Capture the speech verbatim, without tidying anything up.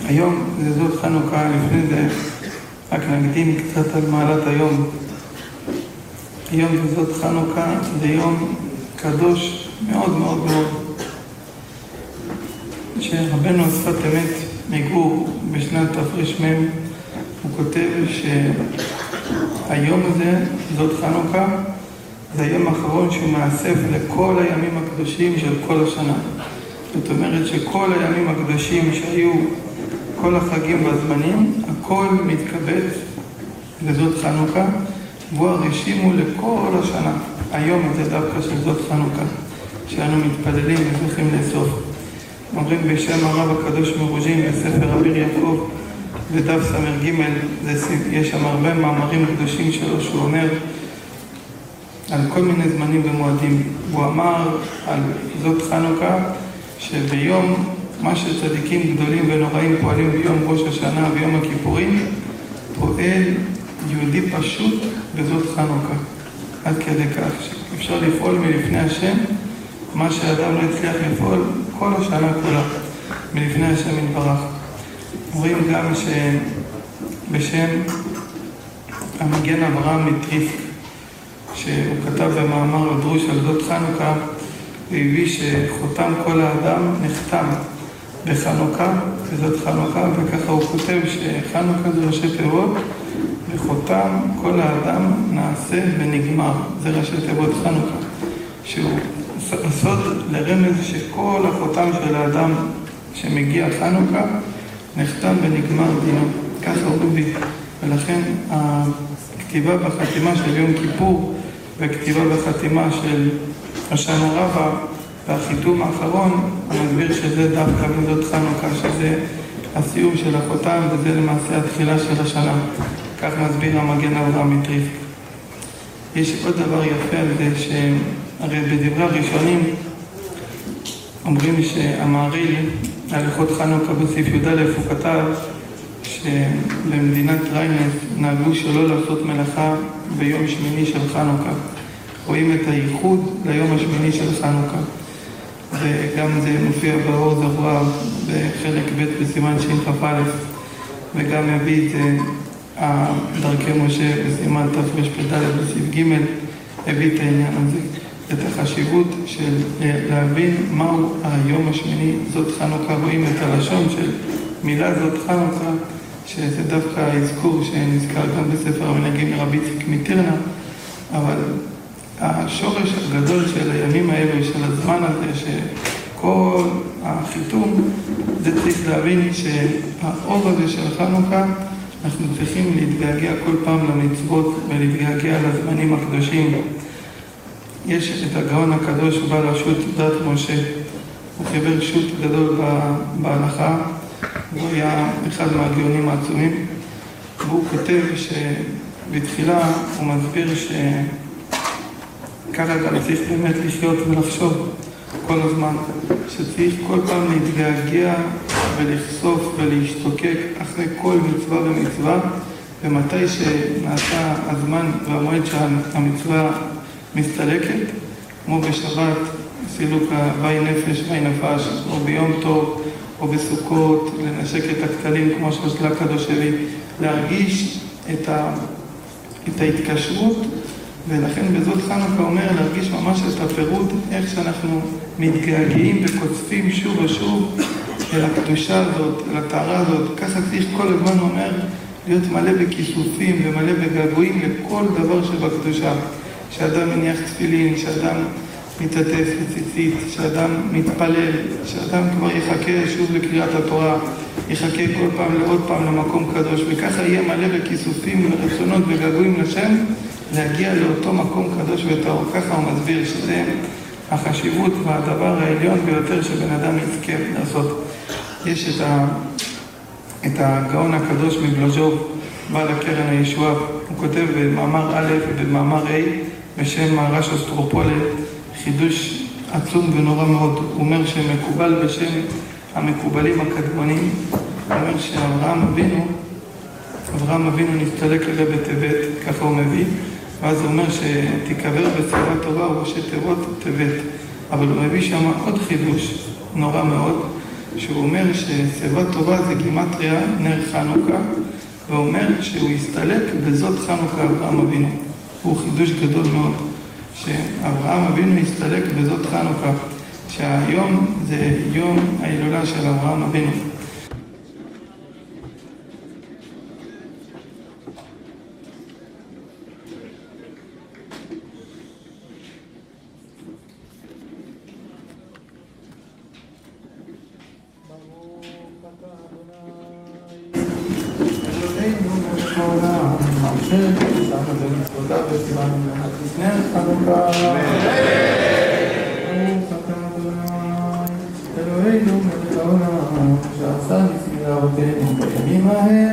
היום זה זאת חנוכה, לפני זה רק נקדים קצת על מעלת היום. היום זה זאת חנוכה, זה יום קדוש מאוד מאוד מאוד. שרבנו השפת אמת מגור בשנת תרמ"ם, הוא כותב שהיום הזה, זאת חנוכה, זה היום האחרון שהוא מאסף לכל הימים הקדושים של כל השנה. זאת אומרת שכל הימים הקדושים שהיו, כל החגים והזמנים, הכל מתקבץ לזאת חנוכה, והוא הרשימו לכל השנה. היום הזה דווקא של זאת חנוכה, שאנו מתפללים וצריכים לאסוף. אומרים בשם הרב הקדוש מרוז'ין בספר אביר יעקב, בדף סמר ג', יש שם הרבה מאמרים קדושים שלו, שהוא אומר על כל מיני זמנים ומועדים. הוא אמר על זאת חנוכה, שביום מה שצדיקים גדולים ונוראים פועלים ביום ראש השנה ויום הכיפורים, פועל יהודי פשוט בזאת חנוכה. עד כדי כך שאפשר לפעול מלפני השם מה שאדם לא הצליח לפעול כל השנה כולה מלפני השם יתברך. רואים גם שבשם המגן אברהם מטריף, שהוא כתב במאמר הדרוש על זאת חנוכה, הוא הביא שחותם כל האדם נחתם בחנוכה, וזאת חנוכה, וככה הוא כותב שחנוכה זה ראשי תיבות, וחותם כל האדם נעשה ונגמר. זה ראשי תיבות חנוכה, שהוא הסוד לרמז שכל החותם של האדם שמגיע חנוכה נחתם ונגמר דינו. ככה הוא מביא. ולכן הכתיבה בחתימה של יום כיפור והכתיבה בחתימה של השנה רבה והחיתום האחרון, המסביר שזה דווקא בזאת חנוכה, שזה הסיום של החותם וזה למעשה התחילה של השנה. כך מסביר המגן אברהם מטריף. יש עוד דבר יפה על זה, שהרי בדברי הראשונים אומרים שהמהרי"ל, הלכות חנוכה בסעיף י"א, הוא כתב שבמדינת ריינס נהגו שלא לעשות מלאכה ביום שמיני של חנוכה. רואים את הייחוד ליום השמיני של חנוכה. וגם זה מופיע באור זרוע בחלק ב' בסימן שכ"א, וגם מביא את זה דרכי משה בסימן תרפ"ד בסעיף ג', הביא את העניין הזה, את החשיבות של להבין מהו היום השמיני, זאת חנוכה. רואים את הלשון של מילה זאת חנוכה, שזה דווקא האזכור שנזכר גם בספר המנהגים מרבי יצחק מטירנה, אבל השורש הגדול של הימים האלו, של הזמן הזה, שכל החיתום, זה צריך להבין שהאור הזה של חנוכה, אנחנו צריכים להתגעגע כל פעם למצוות ולהתגעגע לזמנים הקדושים. יש את הגאון הקדוש בעל השו"ת דעת משה, הוא חיבר שו"ת גדול בהלכה, הוא היה אחד מהגאונים העצומים, והוא כותב שבתחילה הוא מסביר ש... ככה גם צריך באמת לחיות ולחשוב כל הזמן, שצריך כל פעם להתגעגע ולחשוף ולהשתוקק אחרי כל מצווה ומצווה, ומתי שנעשה הזמן והמועד שהמצווה מסתלקת, כמו בשבת, סילוק הווי נפש וי נפש, או ביום טוב, או בסוכות, לנשק את הכתלים כמו שעשלה קדוש הביא, להרגיש את, ה... את ההתקשרות. ולכן בזאת חנוכה אומר להרגיש ממש את הפירוט, איך שאנחנו מתגעגעים וקוצפים שוב ושוב אל הקדושה הזאת, אל הטהרה הזאת. ככה צריך כל הזמן, אומר, להיות מלא בכיסופים ומלא בגעגועים לכל דבר שבקדושה. שאדם מניח תפילין, שאדם מתעטף בציצית, שאדם מתפלל, שאדם כבר יחכה שוב לקריאת התורה, יחכה כל פעם לעוד פעם למקום קדוש, וככה יהיה מלא בכיסופים ורצונות וגעגועים לשם, להגיע לאותו מקום קדוש וטהור. ככה הוא מסביר שזה החשיבות והדבר העליון ביותר שבן אדם יזכה לעשות. יש את, ה... את הגאון הקדוש מבלוז'וב, בעל הקרן הישועה, הוא כותב במאמר א' ובמאמר ה' בשם מהר"ש אוסטרופולה, חידוש עצום ונורא מאוד. הוא אומר שמקובל בשם המקובלים הקדמונים, הוא אומר שאברהם אבינו, אברהם אבינו נסתלק אליה בטבת, ככה הוא מביא, ואז הוא אומר שתיקבר בצורה טובה וראשי תיבות טבת. אבל הוא מביא שם עוד חידוש נורא מאוד, שהוא אומר ששיבה טובה זה גימטריה נר חנוכה, ואומר שהוא יסתלק בזאת חנוכה אברהם אבינו. הוא חידוש גדול מאוד, שאברהם אבינו יסתלק בזאת חנוכה, שהיום זה יום ההילולה של אברהם אבינו. אלוהינו מלך העולם, שעשה נשיאה אותנו בימים ההם